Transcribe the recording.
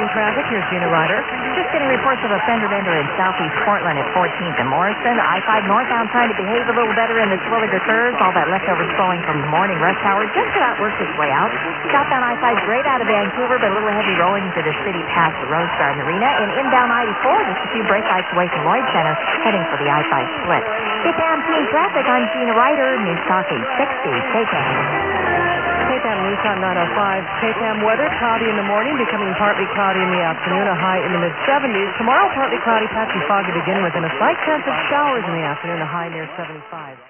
traffic. Here's Gina Ryder. Just getting reports of a fender bender in southeast Portland at 14th and Morrison. I-5 northbound trying to behave a little better in the Swilliger curves. All that leftover slowing from the morning rush hour just about worked its way out. Southbound I-5 great out of Vancouver, but a little heavy rolling to the city past the Rose Garden Arena. And inbound I-84, just a few brake lights away from Lloyd Center, heading for the I-5 split. KCAM Team Traffic, I'm Gina Ryder, News Talk 860, KCAM. KCAM News on 905. KCAM weather, cloudy in the morning, becoming partly cloudy in the afternoon, a high in the mid-70s. Tomorrow, partly cloudy, patchy fog to begin with, and a slight chance of showers in the afternoon, a high near 75.